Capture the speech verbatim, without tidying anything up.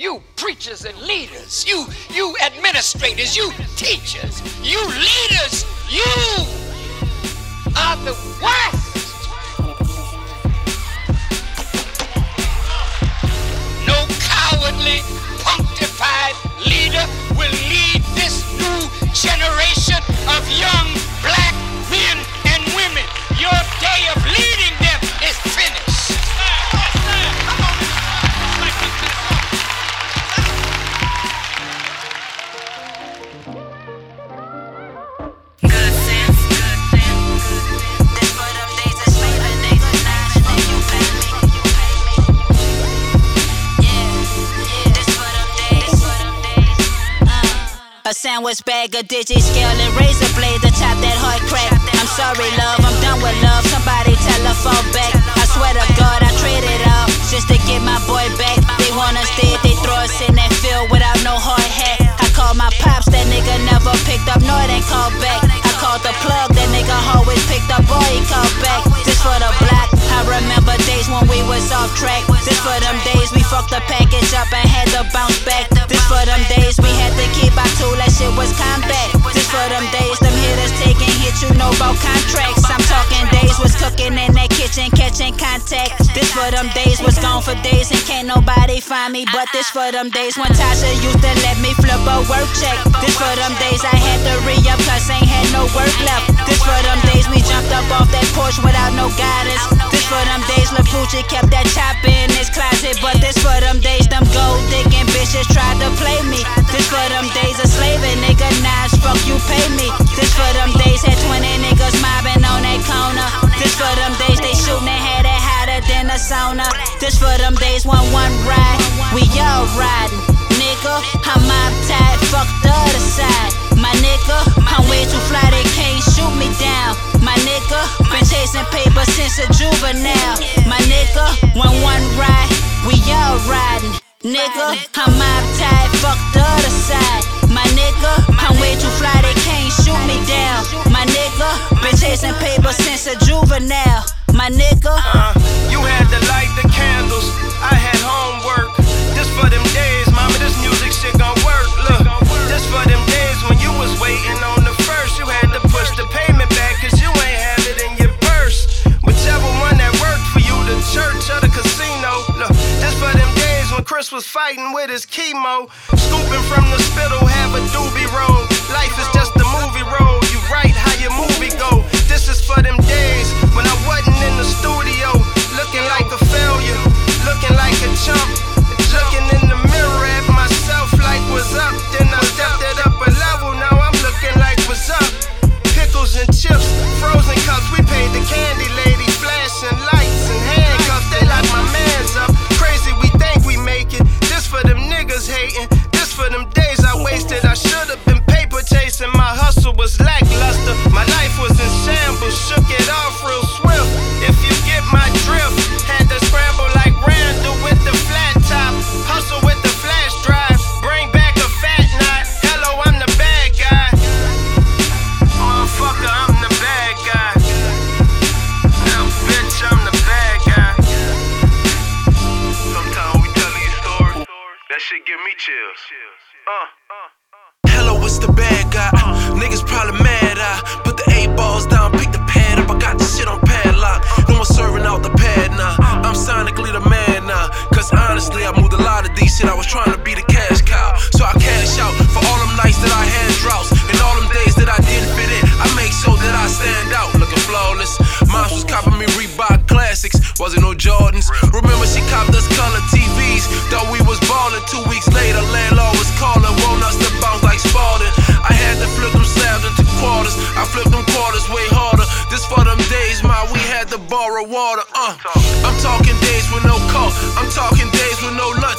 you preachers and leaders, you, you administrators, you teachers, you leaders, you are the worst. No cowardly, punctified leader will lead this new generation of young black men and women. Your day of leading them is finished. A sandwich bag, a digit scale, and razor blade to chop that heart crack. I'm sorry, love, I'm done with love. Somebody tell her fall back. I swear to God, I traded all just to get my boy back. They want us dead, they throw us in that field without no hard hat. I called my pops, that nigga never picked up, nor then called back. I called the plug, that nigga always picked up, boy, he called back. This for the block, I remember days when we was off track. This for them days we fucked the package up and had to bounce back. This for them days we had to keep our tool, that shit was combat. This for them days them hitters take and hit, you know about contracts. I'm talking days was cooking in that kitchen, catching contact. This for them days was gone for days and can't nobody find me. But this for them days when Tasha used to let me flip a work check. This for them days I had to re-up cause ain't had no work left. This for them days we jumped up off that porch without no guidance. This for them days Lil Poochie kept that chopper in his closet. But this for them days them gold digging bitches tried to play me. This for them days a slaving nigga, Nas, fuck you pay me. This for them days had twenty niggas mobbing on that corner. This for them days they shooting and had it hotter than a sauna. This for them days one one ride, we all riding. Nigga, I'm mob tied, fuck the other side. My nigga, I'm way too fly, they can't shoot me down. My nigga, been chasing paper since a juvenile. My nigga, one one ride, we all riding. Nigga, I'm mob tied, fuck the other side. My nigga, I'm way too fly, they can't shoot me down. My nigga, been chasing paper since a juvenile. My nigga, uh, you had to light the candles, I had homework. This for them days, mama, this music shit gon' work. Look, this for them days when you was waiting on the first. You had to push the payment back cause you ain't had it in your purse. Whichever one that worked for you, the church or the casino. Look, this for them days when Chris was fighting with his chemo. Scooping from the spittle, have a doobie roll. Life is just a movie roll, you write how your movie go. This is for them days when I wasn't in the studio, looking like a failure, looking like a chump, looking in the mirror at myself like what's up. Then I stepped it up a level, now I'm looking like what's up. Pickles and chips, frozen cups, we paid the candy lady, flashing lights and handcuffs, they lock my mans up. Crazy, we think we make it. This for them niggas hating, this for them days I wasted. I should've been paper chasing, my hustle was lackluster. My life was in shambles, shook it off real swift. If you get my drift, had to scramble like Randall with the flat top. Hustle with the flash drive, bring back a fat knot. Hello, I'm the bad guy. Motherfucker, I'm the bad guy. Little bitch, I'm the bad guy. Sometimes we telling you stories, that shit give me chills. Uh. Hello, it's the bad guy. Niggas probably mad. I put the eight balls down, pick the pad up. I got this shit on padlock. No more serving out the pad now. I'm sonically the man now. Cause honestly, I moved a lot of these shit. I was trying to be the cash cow. So I cash out for all them nights that I had droughts. And all them days that I didn't fit in. I make sure that I stand out, looking flawless. Moms was copping me Reebok classics. Wasn't no Jordans. Remember she copped us color T Vs. Thought we was ballin'. Two weeks later, landlord was calling. Want us to bounce like Spartan. I had to flip them slabs into quarters. I flipped them quarters way harder. This for them days, my we had to borrow water. Uh, I'm talking days with no call. I'm talking days with no lunch.